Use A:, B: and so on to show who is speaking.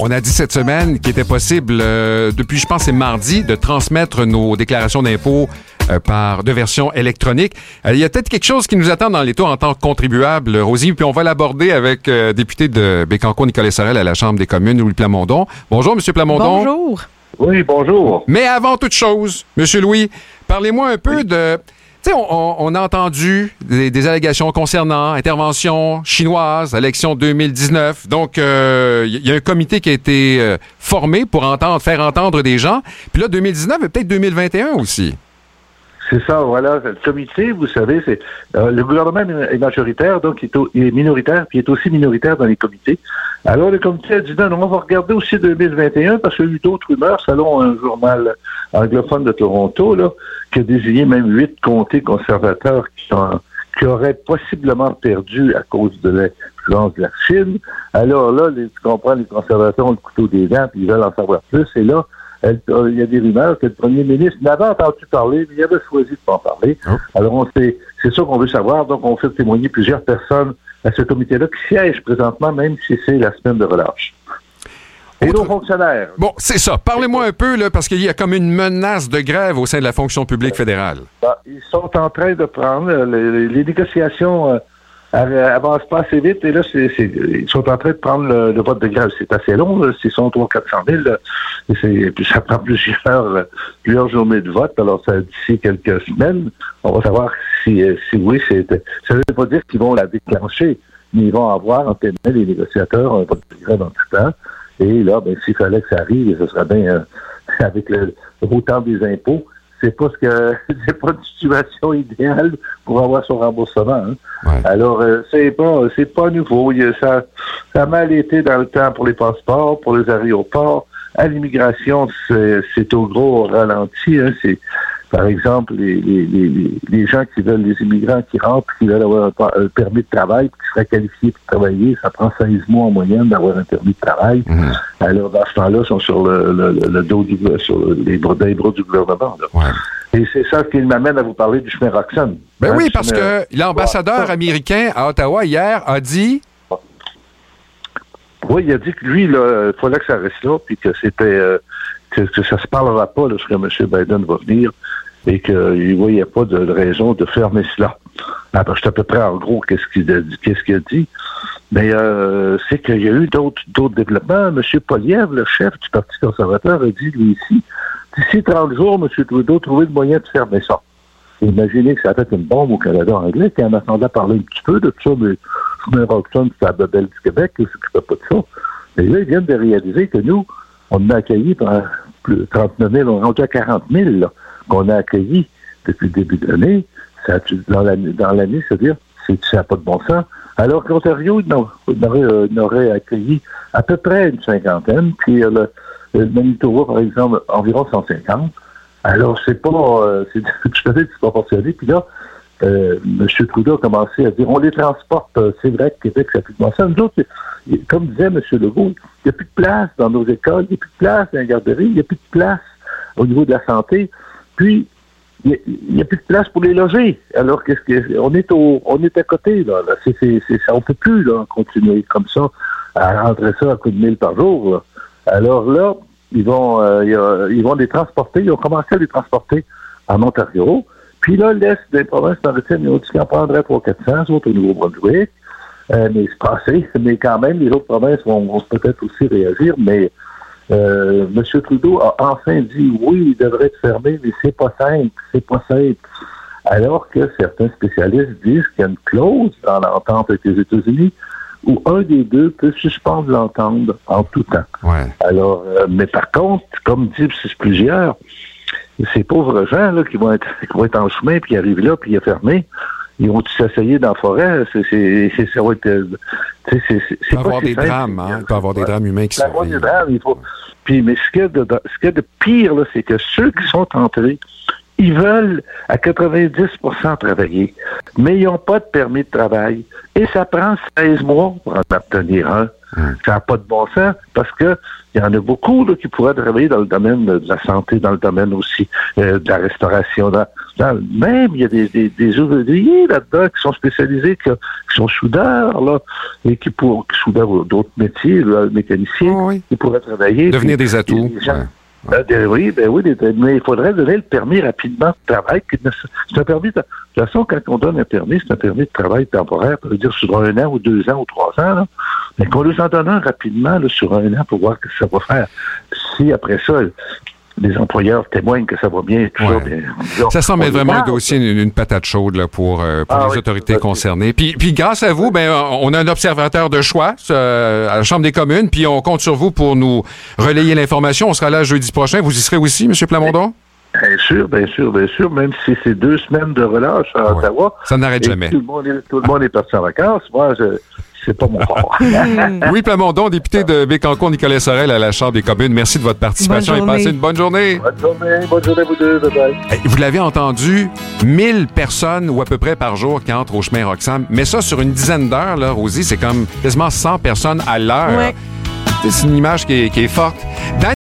A: On a dit cette semaine qu'il était possible, depuis, je pense, c'est mardi, de transmettre nos déclarations d'impôts de version électronique. Il y a peut-être quelque chose qui nous attend dans les tours en tant que contribuable, Rosie, puis on va l'aborder avec député de Bécancour, Nicolas Sorel, à la Chambre des communes, Louis Plamondon. Bonjour, M. Plamondon.
B: Bonjour.
C: Oui, bonjour.
A: Mais avant toute chose, M. Louis, parlez-moi un peu de... Tu sais, on a entendu des allégations concernant intervention chinoise, élection 2019. Donc, il y a un comité qui a été formé pour faire entendre des gens. Puis là, 2019 et peut-être 2021 aussi.
C: C'est ça, voilà. Le comité, vous savez, c'est le gouvernement est majoritaire, donc il est minoritaire, puis il est aussi minoritaire dans les comités. Alors, le comité a dit non, on va regarder aussi 2021 parce qu'il y a eu d'autres rumeurs, selon un journal anglophone de Toronto, là, qui a désigné même 8 comtés conservateurs qui auraient possiblement perdu à cause de l'influence de la Chine. Alors là, tu comprends, les conservateurs ont le couteau des dents, puis ils veulent en savoir plus. Et là, il y a des rumeurs que le premier ministre n'avait entendu parler, mais il avait choisi de pas en parler. Oh. Alors, c'est ça qu'on veut savoir. Donc, on fait témoigner plusieurs personnes à ce comité-là qui siège présentement, même si c'est la semaine de relâche. Et nos fonctionnaires.
A: Bon, c'est ça. Parlez-moi un peu, là, parce qu'il y a comme une menace de grève au sein de la fonction publique fédérale.
C: Ils sont en train de prendre les négociations avancent pas assez vite, et là, ils sont en train de prendre le vote de grève. C'est assez long, là, c'est 300 000 400 000, puis ça prend plusieurs journées de vote, alors ça d'ici quelques semaines, on va savoir si oui, ça ne veut pas dire qu'ils vont la déclencher, mais ils vont avoir, en témoin, les négociateurs, un vote de grève en tout temps, et là, s'il fallait que ça arrive, ce serait bien, avec le montant des impôts, c'est pas une situation idéale pour avoir son remboursement. Hein. Ouais. Alors, c'est pas nouveau. Ça a mal été dans le temps pour les passeports, pour les aéroports. À l'immigration, c'est au gros ralenti. Hein. Par exemple, les gens qui veulent, les immigrants qui rentrent, qui veulent avoir un permis de travail, qui seraient qualifiés pour travailler, ça prend 16 mois en moyenne d'avoir un permis de travail. Mmh. Alors, dans ce temps-là, ils sont sur le dos sur les bras du gouvernement. Là. Ouais. Et c'est ça qui m'amène à vous parler du chemin Roxham.
A: Ben oui, parce que l'ambassadeur américain à Ottawa, hier, a dit...
C: Oui, il a dit que lui, il fallait que ça reste là, puis que c'était... que ça se parlera pas lorsque M. Biden va venir et qu'il ne voyait pas de raison de fermer cela. Alors, c'est à peu près en gros qu'est-ce qu'il a dit. Mais c'est qu'il y a eu d'autres développements. M. Poilievre, le chef du Parti conservateur, a dit, lui ici, d'ici 30 jours, M. Trudeau trouvait le moyen de fermer ça. Imaginez que ça a fait une bombe au Canada anglais, qui en attendait parler un petit peu de tout ça, mais Chemin Roxham, c'est la Babel du Québec, qui ne s'occupait pas de ça. Mais là, ils viennent de réaliser que nous, on a accueilli par plus de 39 000, on est rendu à 40 000 là, qu'on a accueilli depuis le début de l'année. Dans l'année, c'est-à-dire, ça n'a pas de bon sens. Alors qu'Ontario n'aurait accueilli à peu près une cinquantaine, puis le Manitoba, par exemple, environ 150. Alors, c'est pas tout à fait disproportionné. Puis là, M. Trudeau a commencé à dire, on les transporte, c'est vrai que Québec, ça n'a plus de bon sens. Nous autres, comme disait M. Legault, il n'y a plus de place dans nos écoles, il n'y a plus de place dans les garderies, il n'y a plus de place au niveau de la santé. Puis, il n'y a plus de place pour les loger. Alors, on est à côté, là. On ne peut plus, là, continuer comme ça, à rentrer ça à coup de 1000 par jour, là. Alors là, ils vont les transporter, ils ont commencé à les transporter en Ontario. Puis là, l'Est des provinces maritimes, ils ont dit qu'ils en prendraient 300-400, autres au Nouveau-Brunswick. Mais c'est passé. Mais quand même, les autres provinces vont peut-être aussi réagir. Mais M. Trudeau a enfin dit oui, il devrait être fermé, mais c'est pas simple. Alors que certains spécialistes disent qu'il y a une clause dans l'entente avec les États-Unis où un des deux peut suspendre l'entente en tout temps. Ouais. Alors, mais par contre, comme disent plusieurs, ces pauvres gens là qui vont être en chemin, puis ils arrivent là, puis il est fermé, ils vont s'essayer dans la forêt. Ça va être...
A: Il peut y avoir des drames, hein? Il peut y avoir des drames humains qui sont...
C: Il peut y avoir des drames, Puis, mais ce qu'il y a de pire, là, c'est que ceux qui sont entrés Ils veulent à 90% travailler, mais ils n'ont pas de permis de travail. Et ça prend 16 mois pour en obtenir un. Ça n'a pas de bon sens parce que il y en a beaucoup là, qui pourraient travailler dans le domaine de la santé, dans le domaine aussi de la restauration. Même, il y a des ouvriers là-dedans qui sont spécialisés, qui sont soudeurs, là, et qui soudeurs d'autres métiers, là, mécaniciens, qui pourraient travailler.
A: Devenir des atouts.
C: Oui, mais il faudrait donner le permis rapidement de travail. C'est un permis de toute façon, quand on donne un permis, c'est un permis de travail temporaire, ça veut dire sur 1 an ou 2 ans ou 3 ans, là. Mais qu'on nous en donne un rapidement là, sur 1 an pour voir ce que ça va faire. Si après ça, les employeurs témoignent que ça va bien, tout ça, bien,
A: ça semble être vraiment un dossier, une patate chaude là, pour les autorités concernées. Puis grâce à vous, on a un observateur de choix à la Chambre des communes, puis on compte sur vous pour nous relayer l'information. On sera là jeudi prochain. Vous y serez aussi, M. Plamondon?
C: Bien sûr, même si c'est 2 semaines de relâche à Ottawa.
A: Ça n'arrête jamais.
C: Tout le monde est parti en vacances. Moi, c'est pas mon fort.
A: Louis Plamondon, député de Bécancour, Nicolet Sorel à la Chambre des communes. Merci de votre participation et passez une bonne journée.
C: Bonne journée à vous deux. Bye-bye.
A: Vous l'avez entendu, 1000 personnes ou à peu près par jour qui entrent au chemin Roxham. Mais ça, sur une dizaine d'heures, là, Rosie, c'est comme quasiment 100 personnes à l'heure. Ouais. C'est une image qui est forte.